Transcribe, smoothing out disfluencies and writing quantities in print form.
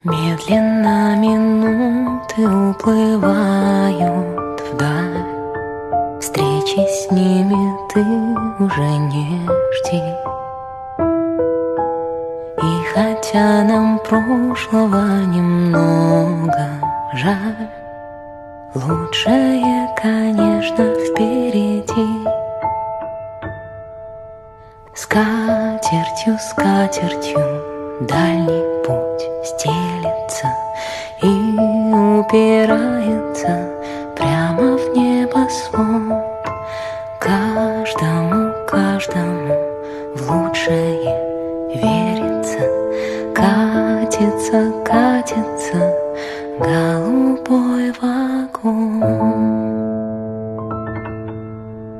Медленно минуты уплывают вдаль. Встречи с ними ты уже не жди. И хотя нам прошлого немного жаль, лучшее, конечно, впереди. Скатертью, скатертью дальний путь стелется и упирается прямо в небосвод. Каждому, каждому в лучшее верится. Катится, катится,